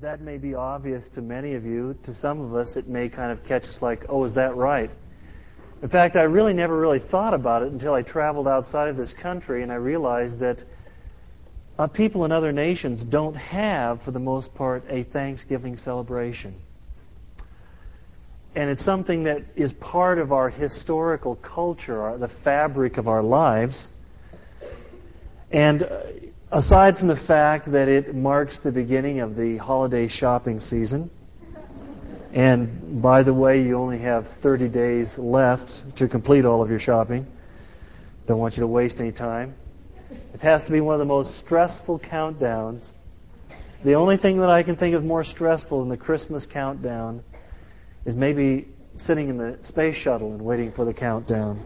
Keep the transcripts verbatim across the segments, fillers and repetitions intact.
that may be obvious to many of you. To some of us, it may kind of catch us like, oh, is that right? In fact, I really never really thought about it until I traveled outside of this country and I realized that uh, people in other nations don't have, for the most part, a Thanksgiving celebration. And it's something that is part of our historical culture, our, the fabric of our lives. And uh, aside from the fact that it marks the beginning of the holiday shopping season, and by the way, you only have thirty days left to complete all of your shopping. Don't want you to waste any time. It has to be one of the most stressful countdowns. The only thing that I can think of more stressful than the Christmas countdown is maybe sitting in the space shuttle and waiting for the countdown.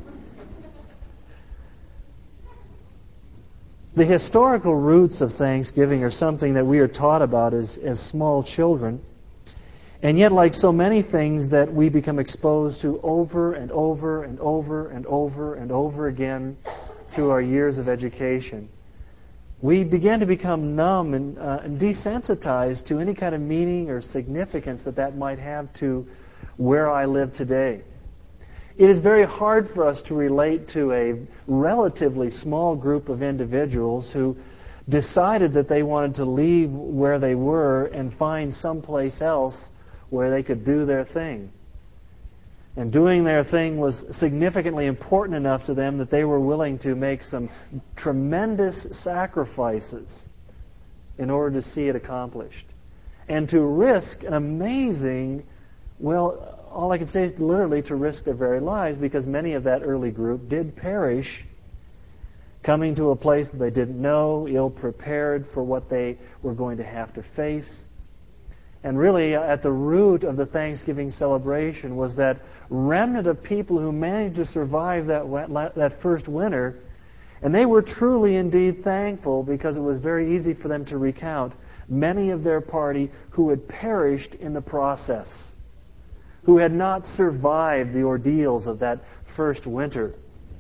The historical roots of Thanksgiving are something that we are taught about as, as small children. And yet, like so many things that we become exposed to over and over and over and over and over again through our years of education, we begin to become numb and, uh, and desensitized to any kind of meaning or significance that that might have to where I live today. It is very hard for us to relate to a relatively small group of individuals who decided that they wanted to leave where they were and find someplace else where they could do their thing. And doing their thing was significantly important enough to them that they were willing to make some tremendous sacrifices in order to see it accomplished. And to risk an amazing, well, all I can say is literally to risk their very lives, because many of that early group did perish coming to a place that they didn't know, ill-prepared for what they were going to have to face. And really, at the root of the Thanksgiving celebration was that remnant of people who managed to survive that that first winter, and they were truly indeed thankful because it was very easy for them to recount many of their party who had perished in the process, who had not survived the ordeals of that first winter.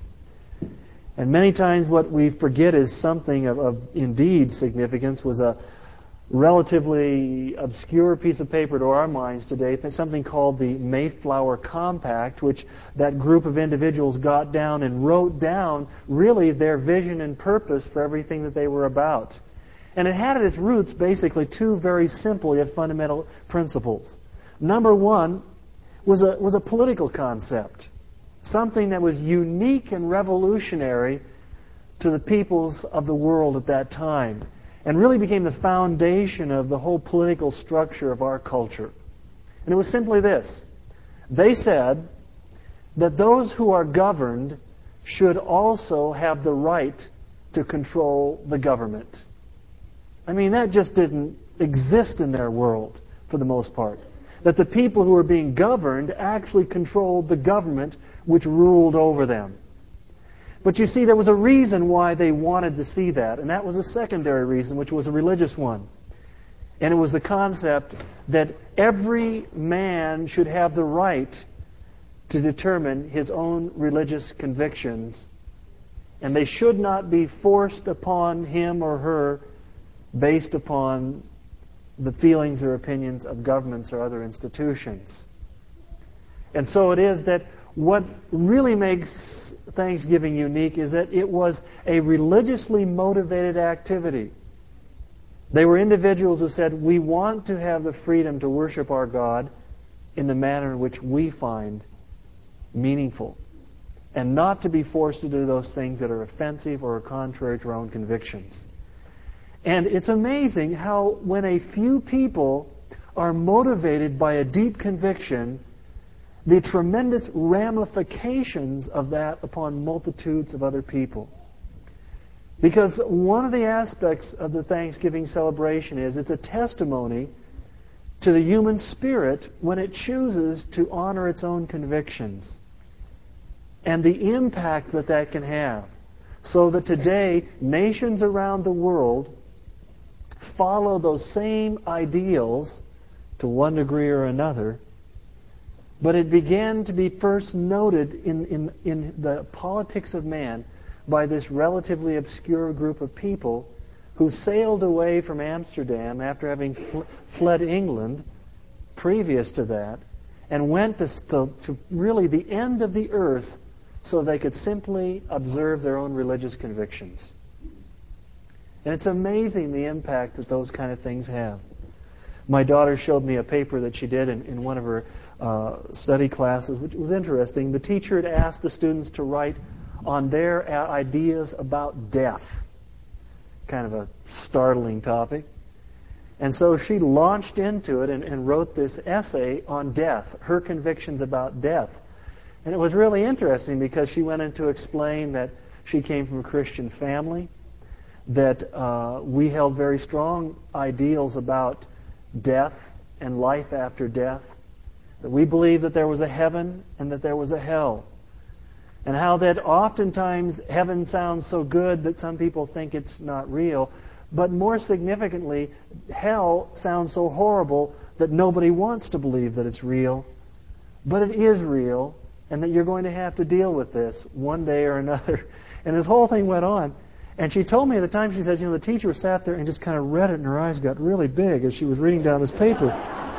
And many times what we forget is something of, of indeed significance was a relatively obscure piece of paper to our minds today, something called the Mayflower Compact, which that group of individuals got down and wrote down really their vision and purpose for everything that they were about. And it had at its roots basically two very simple yet fundamental principles. Number one was a, was a political concept, something that was unique and revolutionary to the peoples of the world at that time, and really became the foundation of the whole political structure of our culture. And it was simply this. They said that those who are governed should also have the right to control the government. I mean, that just didn't exist in their world for the most part. That the people who were being governed actually controlled the government which ruled over them. But you see, there was a reason why they wanted to see that, and that was a secondary reason, which was a religious one. And it was the concept that every man should have the right to determine his own religious convictions, and they should not be forced upon him or her based upon the feelings or opinions of governments or other institutions. And so it is that what really makes Thanksgiving unique is that it was a religiously motivated activity. They were individuals who said, we want to have the freedom to worship our God in the manner in which we find meaningful, and not to be forced to do those things that are offensive or contrary to our own convictions. And it's amazing how when a few people are motivated by a deep conviction, the tremendous ramifications of that upon multitudes of other people. Because one of the aspects of the Thanksgiving celebration is it's a testimony to the human spirit when it chooses to honor its own convictions, and the impact that that can have. So that today, nations around the world follow those same ideals to one degree or another. But it began to be first noted in, in, in the politics of man by this relatively obscure group of people who sailed away from Amsterdam after having fl- fled England previous to that, and went to, to, to really the end of the earth so they could simply observe their own religious convictions. And it's amazing the impact that those kind of things have. My daughter showed me a paper that she did in, in one of her uh, study classes, which was interesting. The teacher had asked the students to write on their ideas about death. Kind of a startling topic. And so she launched into it and, and wrote this essay on death, her convictions about death. And it was really interesting because she went in to explain that she came from a Christian family, that uh, we held very strong ideals about death and life after death, that we believed that there was a heaven and that there was a hell, and how that oftentimes heaven sounds so good that some people think it's not real, but more significantly, hell sounds so horrible that nobody wants to believe that it's real, but it is real, and that you're going to have to deal with this one day or another. And this whole thing went on. And she told me at the time, she said, you know, the teacher sat there and just kind of read it, and her eyes got really big as she was reading down this paper.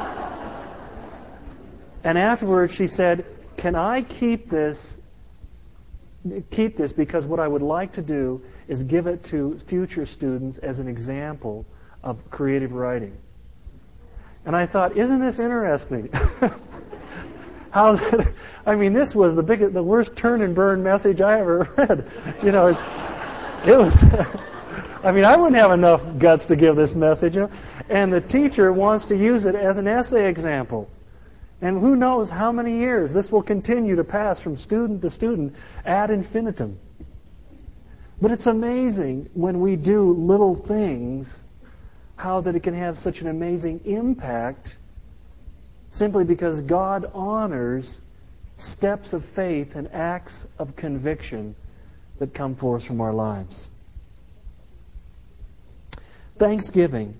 And afterwards she said, can I keep this, keep this because what I would like to do is give it to future students as an example of creative writing. And I thought, isn't this interesting? How that, I mean, this was the biggest, the worst turn and burn message I ever read. You know, it's, it was. I mean, I wouldn't have enough guts to give this message. You know? And the teacher wants to use it as an essay example. And who knows how many years this will continue to pass from student to student ad infinitum. But it's amazing when we do little things, how that it can have such an amazing impact simply because God honors steps of faith and acts of conviction that come forth from our lives. Thanksgiving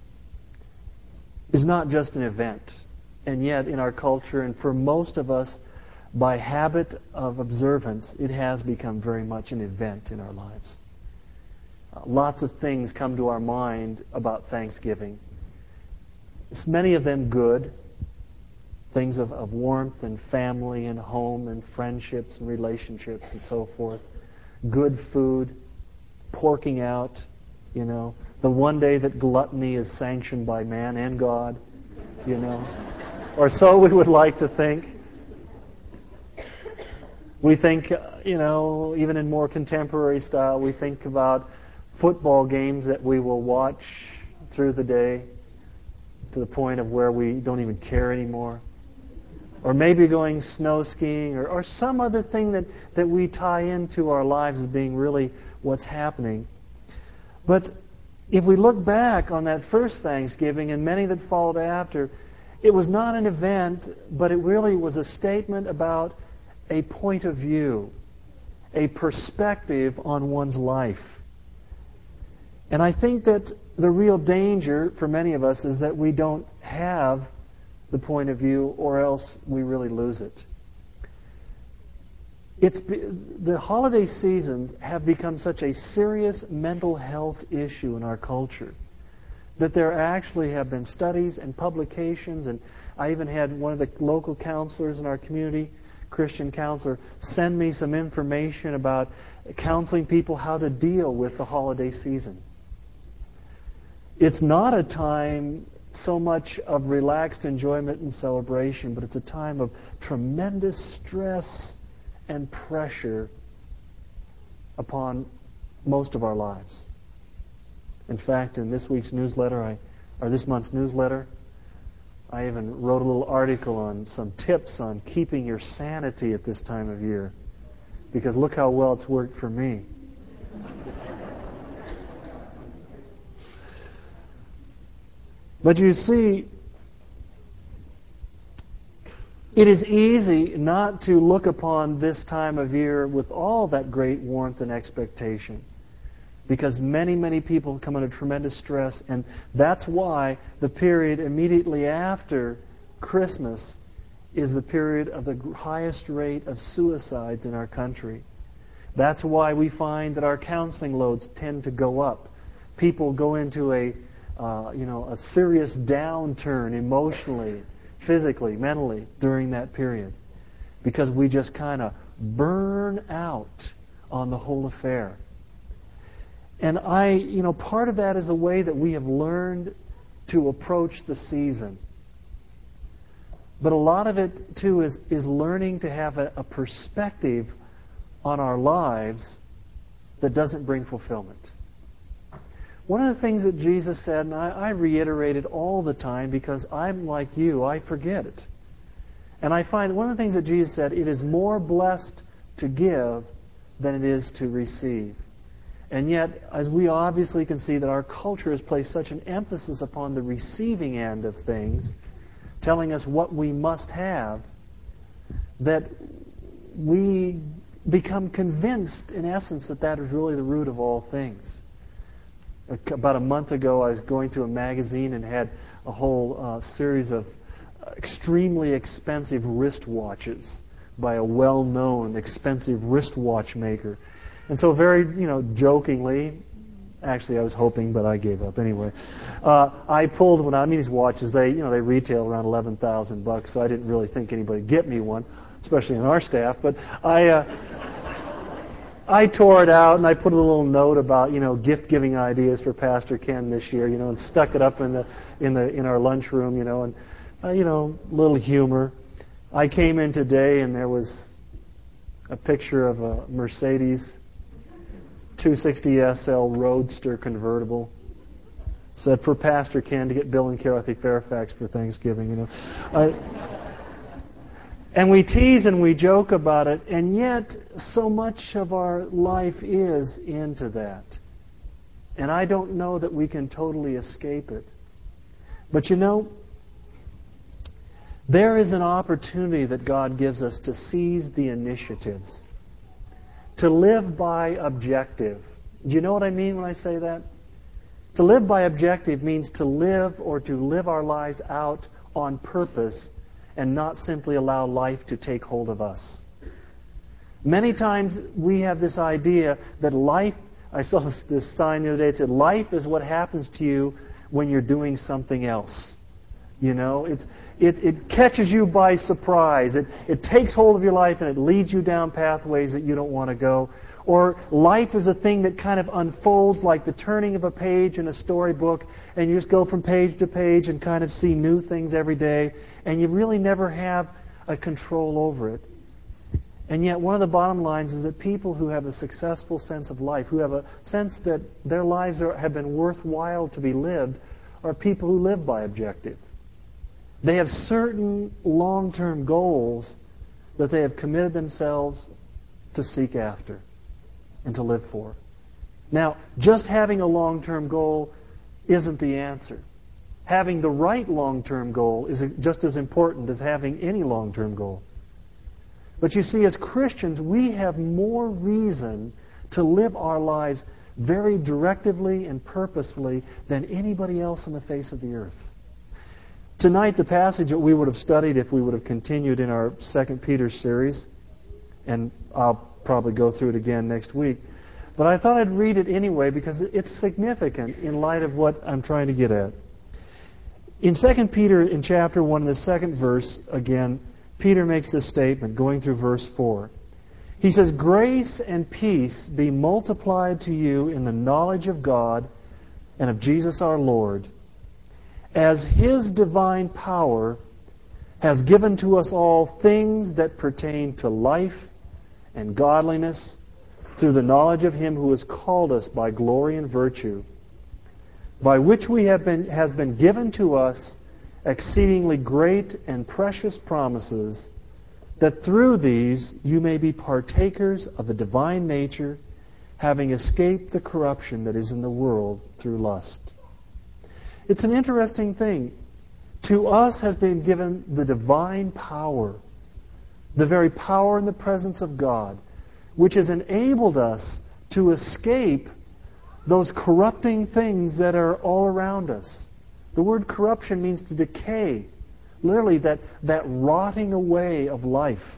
is not just an event, and yet in our culture and for most of us, by habit of observance, it has become very much an event in our lives. Uh, lots of things come to our mind about Thanksgiving. It's many of them good, things of, of warmth and family and home and friendships and relationships and so forth. Good food, porking out, you know, the one day that gluttony is sanctioned by man and God, you know, or so we would like to think. We think, you know, even in more contemporary style, we think about football games that we will watch through the day to the point of where we don't even care anymore. Or maybe going snow skiing, or, or some other thing that, that we tie into our lives as being really what's happening. But if we look back on that first Thanksgiving and many that followed after, it was not an event, but it really was a statement about a point of view, a perspective on one's life. And I think that the real danger for many of us is that we don't have the point of view, or else we really lose it. It's the holiday seasons have become such a serious mental health issue in our culture that there actually have been studies and publications, and I even had one of the local counselors in our community, Christian counselor, send me some information about counseling people how to deal with the holiday season. It's not a time so much of relaxed enjoyment and celebration, but it's a time of tremendous stress and pressure upon most of our lives. In fact, in this week's newsletter, I, or this month's newsletter, I even wrote a little article on some tips on keeping your sanity at this time of year, because look how well it's worked for me. But you see, it is easy not to look upon this time of year with all that great warmth and expectation, because many, many people come under tremendous stress, and that's why the period immediately after Christmas is the period of the highest rate of suicides in our country. That's why we find that our counseling loads tend to go up. people go into a, uh, you know, a serious downturn emotionally, physically, mentally during that period, because we just kind of burn out on the whole affair. And I, you know, part of that is the way that we have learned to approach the season. But a lot of it, too, is, is learning to have a, a perspective on our lives that doesn't bring fulfillment. One of the things that Jesus said, and I, I reiterate it all the time because I'm like you, I forget it. And I find one of the things that Jesus said, it is more blessed to give than it is to receive. And yet, as we obviously can see that our culture has placed such an emphasis upon the receiving end of things, telling us what we must have, that we become convinced, in essence, that that is really the root of all things. About a month ago, I was going through a magazine and had a whole uh, series of extremely expensive wristwatches by a well-known expensive wristwatch maker. And so very, you know, jokingly, actually I was hoping, but I gave up anyway, uh, I pulled one out. I mean, these watches, they, you know, they retail around eleven thousand bucks, so I didn't really think anybody would get me one, especially in our staff. But I, uh, I tore it out and I put a little note about, you know, gift-giving ideas for Pastor Ken this year, you know, and stuck it up in the in the in our lunchroom, you know, and uh, you know, a little humor. I came in today and there was a picture of a Mercedes two sixty S L Roadster convertible. Said for Pastor Ken to get Bill and Dorothy Fairfax for Thanksgiving, you know. I, and we tease and we joke about it, and yet so much of our life is into that. And I don't know that we can totally escape it. But you know, there is an opportunity that God gives us to seize the initiatives, to live by objective. Do you know what I mean when I say that? To live by objective means to live or to live our lives out on purpose and not simply allow life to take hold of us. Many times we have this idea that life, I saw this, this sign the other day, it said, life is what happens to you when you're doing something else. You know, it's, it, it catches you by surprise. It, it takes hold of your life and it leads you down pathways that you don't want to go. Or life is a thing that kind of unfolds like the turning of a page in a storybook, and you just go from page to page and kind of see new things every day, and you really never have a control over it. And yet one of the bottom lines is that people who have a successful sense of life, who have a sense that their lives are, have been worthwhile to be lived, are people who live by objective. They have certain long-term goals that they have committed themselves to seek after and to live for. Now, just having a long-term goal isn't the answer. Having the right long-term goal is just as important as having any long-term goal. But you see, as Christians, we have more reason to live our lives very directively and purposefully than anybody else on the face of the earth. Tonight, the passage that we would have studied if we would have continued in our Second Peter series, and I'll probably go through it again next week, but I thought I'd read it anyway because it's significant in light of what I'm trying to get at. In Second Peter, in chapter one, in the second verse, again, Peter makes this statement, going through verse four. He says, "Grace and peace be multiplied to you in the knowledge of God and of Jesus our Lord, as His divine power has given to us all things that pertain to life and godliness through the knowledge of Him who has called us by glory and virtue, by which we have been has been given to us exceedingly great and precious promises, that through these you may be partakers of the divine nature, having escaped the corruption that is in the world through lust." It's an interesting thing. To us has been given the divine power, the very power in the presence of God, which has enabled us to escape those corrupting things that are all around us. The word corruption means to decay. Literally, that, that rotting away of life.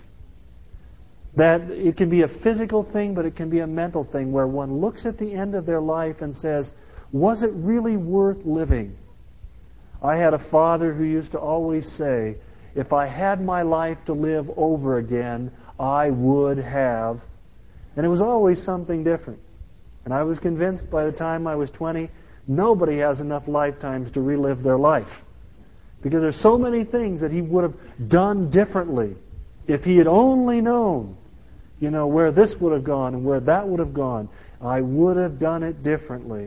That it can be a physical thing, but it can be a mental thing, where one looks at the end of their life and says, Was it really worth living? I had a father who used to always say, if I had my life to live over again, I would have. And it was always something different. And I was convinced by the time I was twenty, nobody has enough lifetimes to relive their life. Because there's so many things that he would have done differently if he had only known, you know, where this would have gone and where that would have gone. I would have done it differently.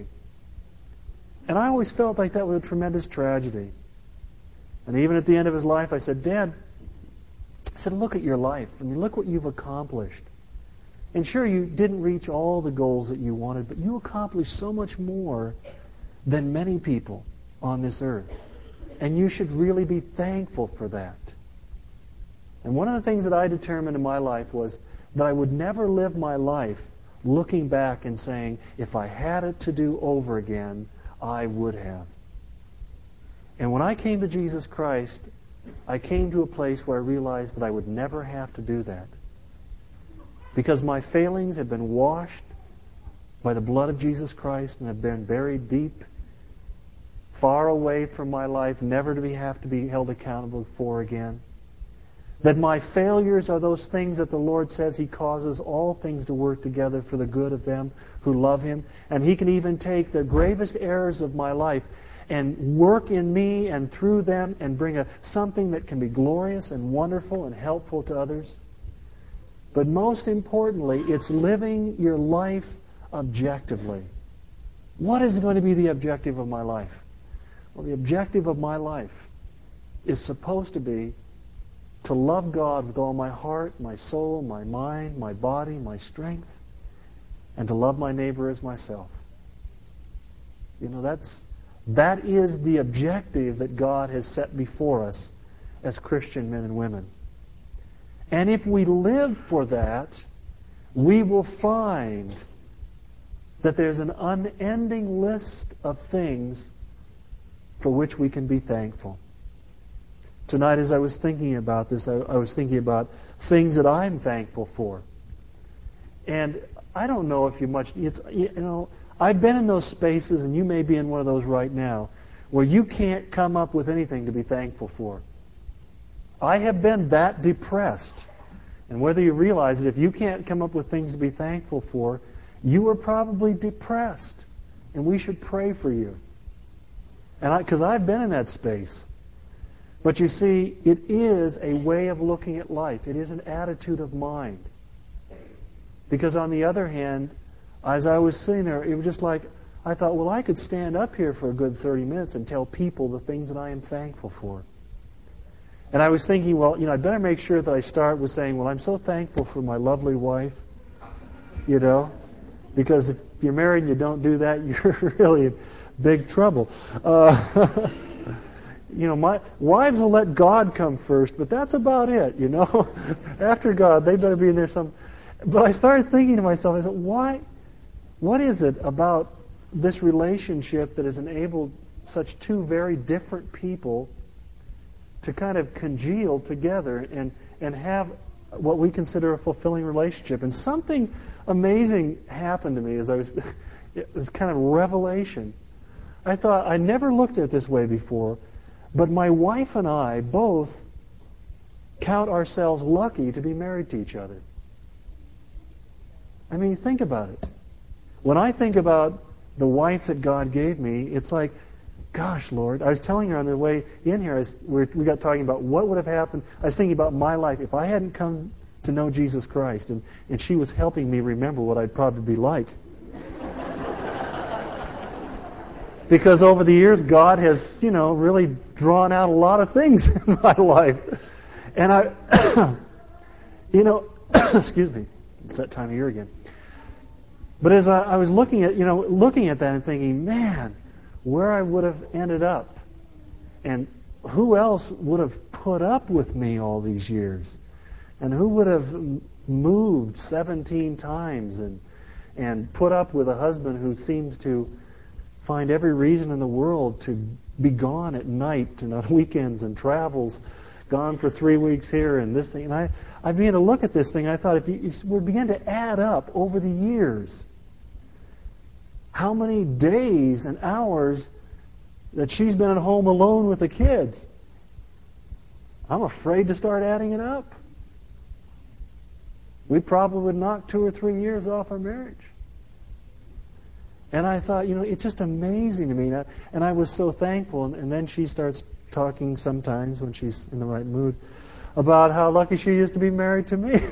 And I always felt like that was a tremendous tragedy. And even at the end of his life, I said, Dad, I said, look at your life. I mean, look what you've accomplished. And sure, you didn't reach all the goals that you wanted, but you accomplished so much more than many people on this earth. And you should really be thankful for that. And one of the things that I determined in my life was that I would never live my life looking back and saying, if I had it to do over again, I would have. And when I came to Jesus Christ, I came to a place where I realized that I would never have to do that. Because my failings had been washed by the blood of Jesus Christ and have been buried deep, far away from my life, never to be have to be held accountable for again. That my failures are those things that the Lord says He causes all things to work together for the good of them who love Him. And He can even take the gravest errors of my life and work in me and through them and bring a, something that can be glorious and wonderful and helpful to others. But most importantly, it's living your life objectively. What is going to be the objective of my life? Well, the objective of my life is supposed to be to love God with all my heart, my soul, my mind, my body, my strength, and to love my neighbor as myself. You know, that's that is the objective that God has set before us as Christian men and women. And if we live for that, we will find that there's an unending list of things for which we can be thankful. Tonight, as I was thinking about this, I, I was thinking about things that I'm thankful for. And I don't know if you much, it's, you know, I've been in those spaces, and you may be in one of those right now, where you can't come up with anything to be thankful for. I have been that depressed. And whether you realize it, if you can't come up with things to be thankful for, you are probably depressed. And we should pray for you. And because I've been in that space. But you see, it is a way of looking at life. It is an attitude of mind. Because on the other hand, as I was sitting there, it was just like, I thought, well, I could stand up here for a good thirty minutes and tell people the things that I am thankful for. And I was thinking, well, you know, I'd better make sure that I start with saying, well, I'm so thankful for my lovely wife, you know, because if you're married and you don't do that, you're really in big trouble. Uh, you know, my wives will let God come first, but that's about it, you know. After God, they better be in there some. But I started thinking to myself, I said, why? What is it about this relationship that has enabled such two very different people to kind of congeal together and, and have what we consider a fulfilling relationship? And something amazing happened to me as I was, it was kind of revelation. I thought, I never looked at it this way before, but my wife and I both count ourselves lucky to be married to each other. I mean, think about it. When I think about the wife that God gave me, it's like, gosh, Lord, I was telling her on the way in here, I was, we got talking about what would have happened. I was thinking about my life if I hadn't come to know Jesus Christ, and, and she was helping me remember what I'd probably be like. Because over the years, God has, you know, really drawn out a lot of things in my life. And I, you know, excuse me, it's that time of year again. But as I, I was looking at, you know, looking at that and thinking, man, where I would have ended up, and who else would have put up with me all these years, and who would have moved seventeen times and and put up with a husband who seems to find every reason in the world to be gone at night and on weekends and travels, gone for three weeks here and this thing. And I, I began to look at this thing. I thought, if you, we began to add up over the years, how many days and hours that she's been at home alone with the kids. I'm afraid to start adding it up. We probably would knock two or three years off our marriage. And I thought, you know, it's just amazing to me. And I, and I was so thankful. And, and then she starts talking sometimes when she's in the right mood about how lucky she is to be married to me.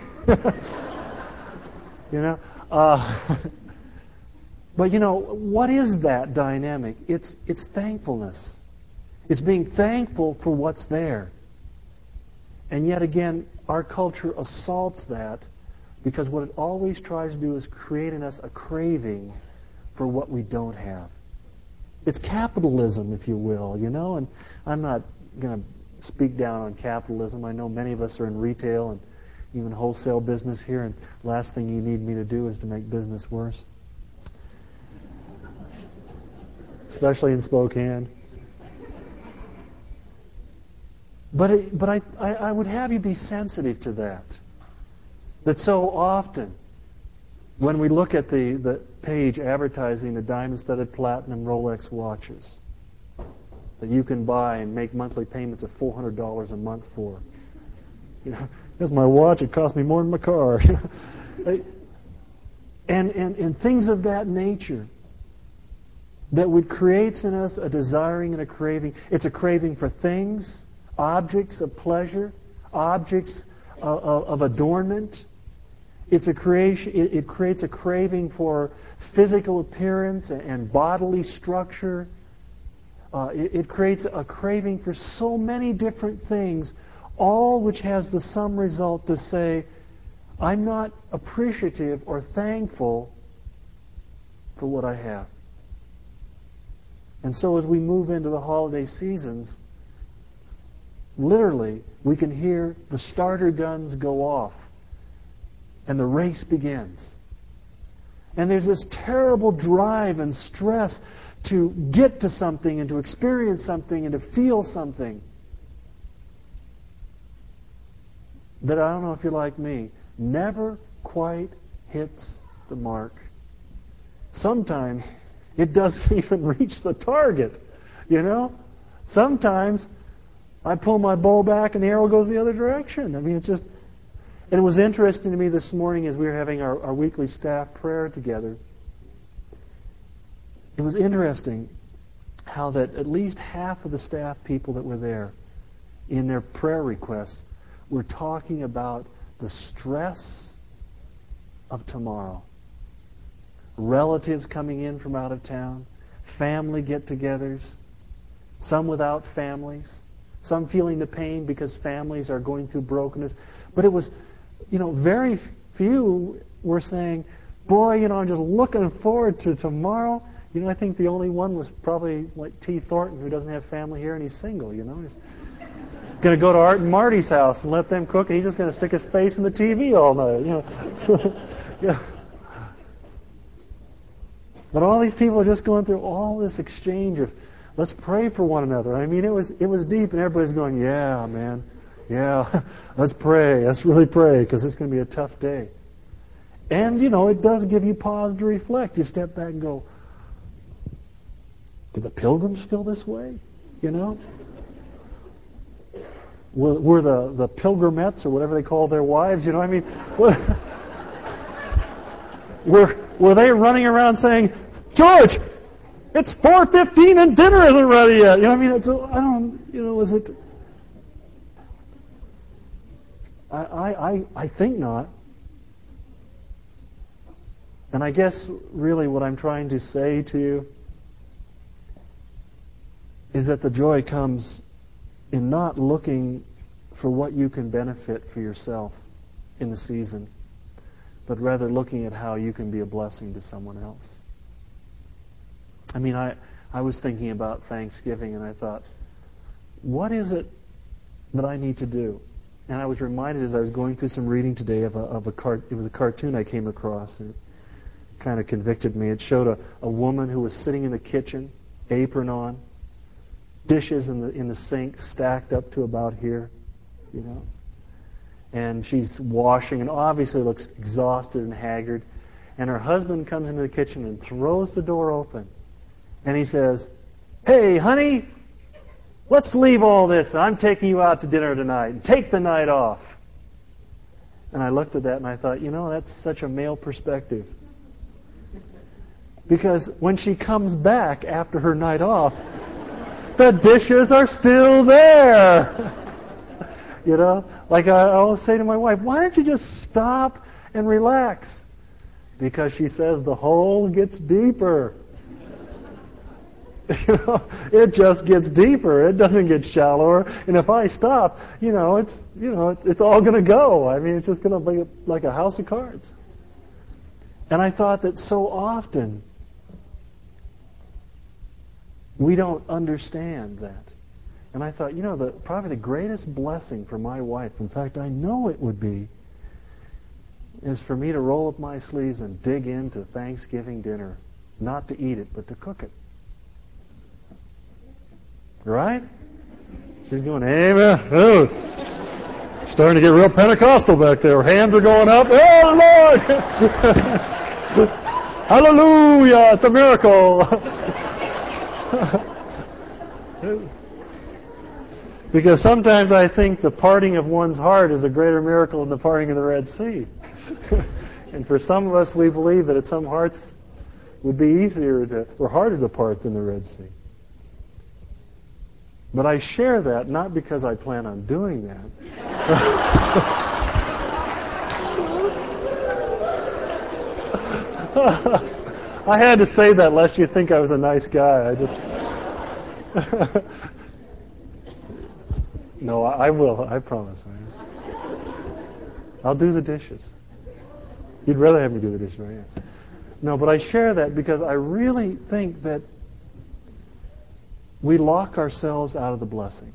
You know? Uh, but, you know, what is that dynamic? It's, it's thankfulness. It's being thankful for what's there. And yet again, our culture assaults that because what it always tries to do is create in us a craving for what we don't have. It's capitalism, if you will, you know, and I'm not going to speak down on capitalism. I know many of us are in retail and even wholesale business here, and last thing you need me to do is to make business worse. Especially in Spokane. But it, but I, I, I would have you be sensitive to that. That so often, when we look at the, the page advertising the diamond-studded platinum Rolex watches that you can buy and make monthly payments of four hundred dollars a month for. You know, here's my watch, it cost me more than my car. and, and, and things of that nature that would create in us a desiring and a craving. It's a craving for things, objects of pleasure, objects of, of adornment. It's a creation. It, it creates a craving for physical appearance and, and bodily structure. Uh, it, it creates a craving for so many different things, all which has the sum result to say, I'm not appreciative or thankful for what I have. And so as we move into the holiday seasons, literally, we can hear the starter guns go off. And the race begins. And there's this terrible drive and stress to get to something and to experience something and to feel something that, I don't know if you're like me, never quite hits the mark. Sometimes it doesn't even reach the target, you know? Sometimes I pull my bow back and the arrow goes the other direction. I mean, it's just... And it was interesting to me this morning as we were having our, our weekly staff prayer together. It was interesting how that at least half of the staff people that were there in their prayer requests were talking about the stress of tomorrow. Relatives coming in from out of town, family get-togethers, some without families, some feeling the pain because families are going through brokenness. But it was... You know, very few were saying, boy, you know, I'm just looking forward to tomorrow. You know, I think the only one was probably like T. Thornton, who doesn't have family here and he's single, you know. He's going to go to Art and Marty's house and let them cook, and he's just going to stick his face in the T V all night, you know. Yeah. But all these people are just going through all this exchange of, let's pray for one another. I mean, it was it was deep, and everybody's going, yeah, man. Yeah, let's pray. Let's really pray, because it's going to be a tough day. And, you know, it does give you pause to reflect. You step back and go, do the pilgrims feel this way? You know? Were, were the, the pilgrimettes, or whatever they call their wives, you know, I mean, were, were they running around saying, George, it's four fifteen and dinner isn't ready yet? You know, I mean, it's, I don't, you know, is it... I, I, I think not. And I guess really what I'm trying to say to you is that the joy comes in not looking for what you can benefit for yourself in the season, but rather looking at how you can be a blessing to someone else. I mean, I, I was thinking about Thanksgiving, and I thought, what is it that I need to do? And I was reminded as I was going through some reading today of a, of a cart, it was a cartoon I came across, and it kind of convicted me. It showed a, a woman who was sitting in the kitchen, apron on, dishes in the in the sink stacked up to about here, you know. And she's washing and obviously looks exhausted and haggard. And her husband comes into the kitchen and throws the door open. And he says, "Hey, honey, let's leave all this. I'm taking you out to dinner tonight. And take the night off." And I looked at that and I thought, you know, that's such a male perspective. Because when she comes back after her night off, the dishes are still there. You know, like I always say to my wife, why don't you just stop and relax? Because she says the hole gets deeper. You know, it just gets deeper. It doesn't get shallower. And if I stop, you know, it's you know, it's, it's all going to go. I mean, it's just going to be like a house of cards. And I thought that so often we don't understand that. And I thought, you know, the probably the greatest blessing for my wife, in fact, I know it would be, is for me to roll up my sleeves and dig into Thanksgiving dinner. Not to eat it, but to cook it. Right? She's going, amen. Oh, starting to get real Pentecostal back there. Her hands are going up. Oh, Lord! Hallelujah! It's a miracle. Because sometimes I think the parting of one's heart is a greater miracle than the parting of the Red Sea. And for some of us, we believe that some hearts would be easier to, or harder to part than the Red Sea. But I share that not because I plan on doing that. I had to say that lest you think I was a nice guy. I just... No, I will. I promise. I'll do the dishes. You'd rather have me do the dishes, right? No, but I share that because I really think that we lock ourselves out of the blessing.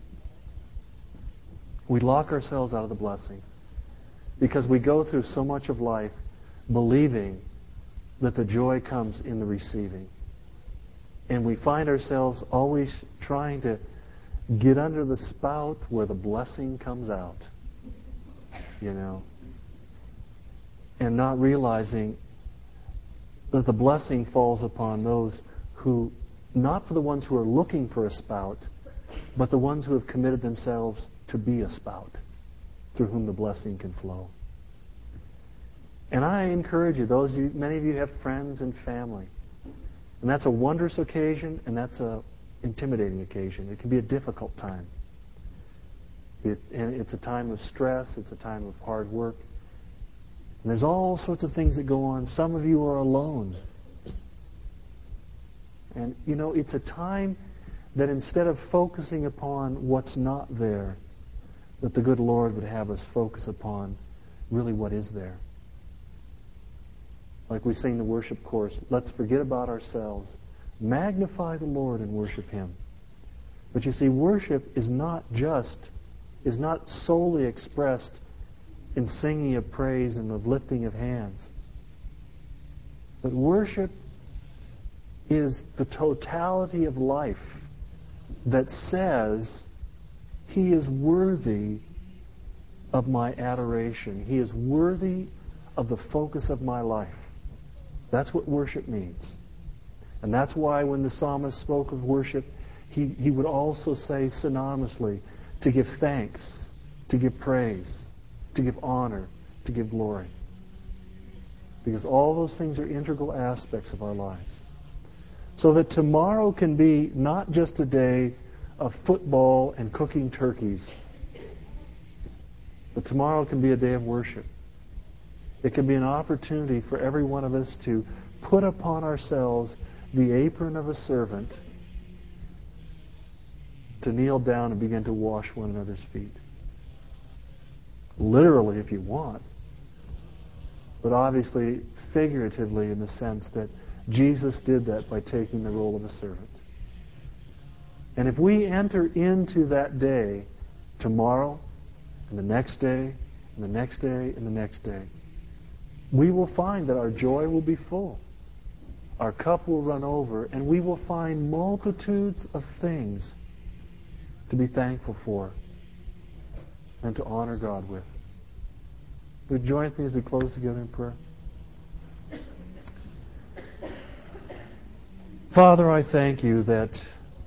We lock ourselves out of the blessing because we go through so much of life believing that the joy comes in the receiving. And we find ourselves always trying to get under the spout where the blessing comes out. You know? And not realizing that the blessing falls upon those who, not for the ones who are looking for a spout, but the ones who have committed themselves to be a spout through whom the blessing can flow. And I encourage you, those of you, many of you have friends and family. And that's a wondrous occasion, and that's a intimidating occasion. It can be a difficult time. It, and it's a time of stress. It's a time of hard work. And there's all sorts of things that go on. Some of you are alone. And, you know, it's a time that instead of focusing upon what's not there, that the good Lord would have us focus upon really what is there. Like we sing the worship chorus, let's forget about ourselves. Magnify the Lord and worship Him. But you see, worship is not just, is not solely expressed in singing of praise and of lifting of hands. But worship is the totality of life that says, He is worthy of my adoration. He is worthy of the focus of my life. That's what worship means. And that's why when the psalmist spoke of worship, he, he would also say synonymously to give thanks, to give praise, to give honor, to give glory. Because all those things are integral aspects of our lives. So that tomorrow can be not just a day of football and cooking turkeys, but tomorrow can be a day of worship. It can be an opportunity for every one of us to put upon ourselves the apron of a servant, to kneel down and begin to wash one another's feet. Literally, if you want, but obviously figuratively in the sense that Jesus did that by taking the role of a servant. And if we enter into that day tomorrow, and the next day, and the next day, and the next day, we will find that our joy will be full. Our cup will run over, and we will find multitudes of things to be thankful for and to honor God with. Would you join with me as we close together in prayer? Father, I thank you that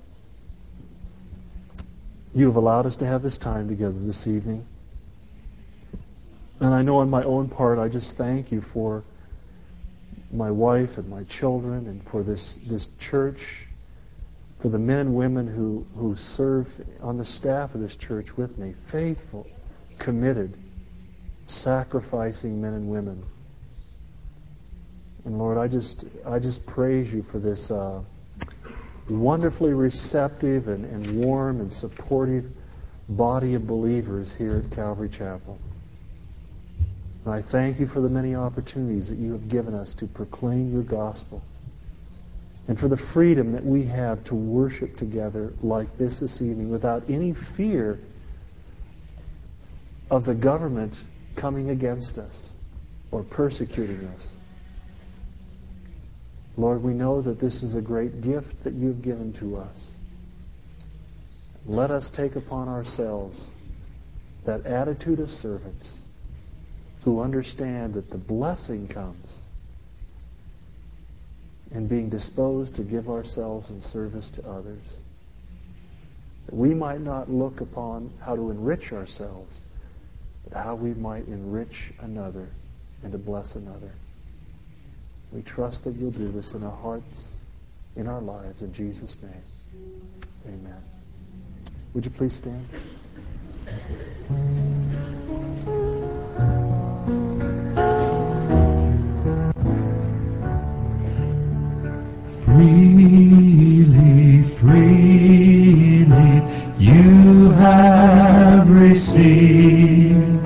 you have allowed us to have this time together this evening. And I know on my own part, I just thank you for my wife and my children and for this, this church, for the men and women who, who serve on the staff of this church with me, faithful, committed, sacrificing men and women. And Lord, I just I just praise you for this uh, wonderfully receptive and, and warm and supportive body of believers here at Calvary Chapel. And I thank you for the many opportunities that you have given us to proclaim your gospel, and for the freedom that we have to worship together like this this evening without any fear of the government coming against us or persecuting us. Lord, we know that this is a great gift that you've given to us. Let us take upon ourselves that attitude of servants who understand that the blessing comes in being disposed to give ourselves in service to others. That we might not look upon how to enrich ourselves, but how we might enrich another and to bless another. We trust that you'll do this in our hearts, in our lives, in Jesus' name. Amen. Would you please stand? Freely, freely, you have received.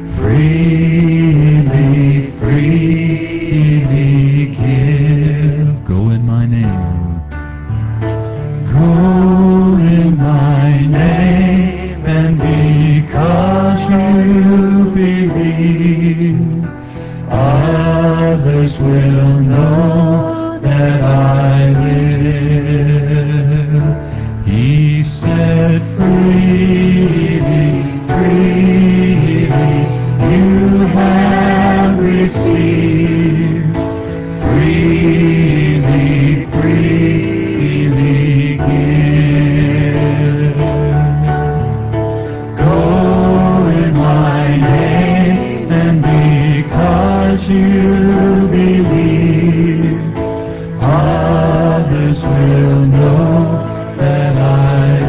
Freely, freely give. Go in my name. Go in my name, and because you believe, others will know that I live. He said, freely, freely, you have received. Freely, freely give. Go in my name, and because you believe, others will know that I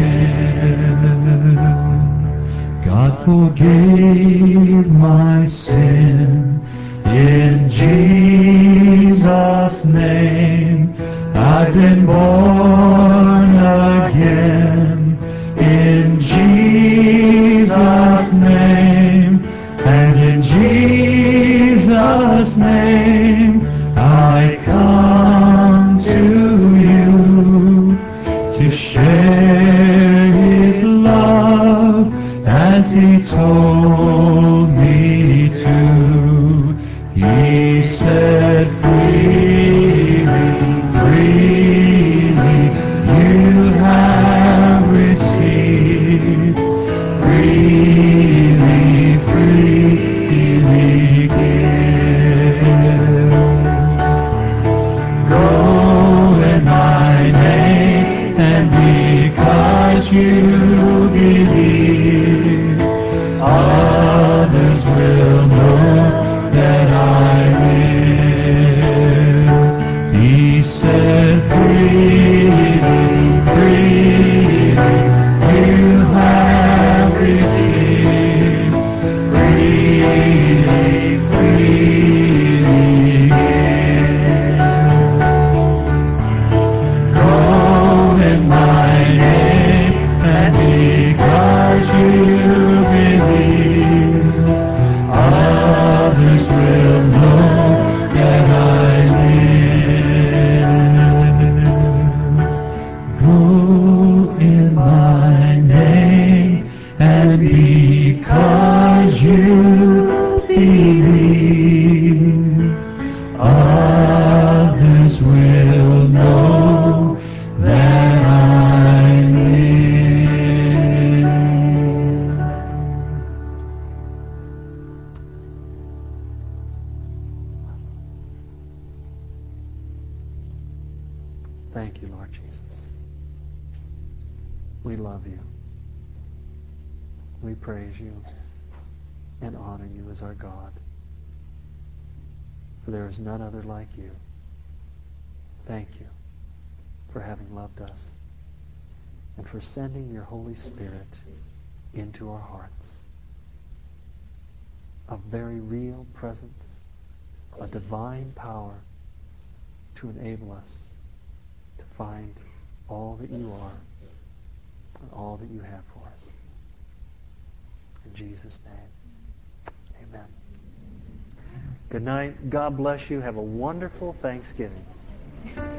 live. God forgave my sin in Jesus' name. I've been born again in Jesus' name, and in Jesus' name I come to you to share His love as He told me to. He said, freely, freely, you have received. Freely, freely give. Go in my name, and because you believe, others will know that I live. He said, freely, freely, you have received. Freely, freely give. Go in my name, and We love you. We praise you and honor you as our God. For there is none other like you. Thank you for having loved us and for sending your Holy Spirit into our hearts. A very real presence, a divine power to enable us to find all that you are and all that you have for us. In Jesus' name, amen. Good night. God bless you. Have a wonderful Thanksgiving.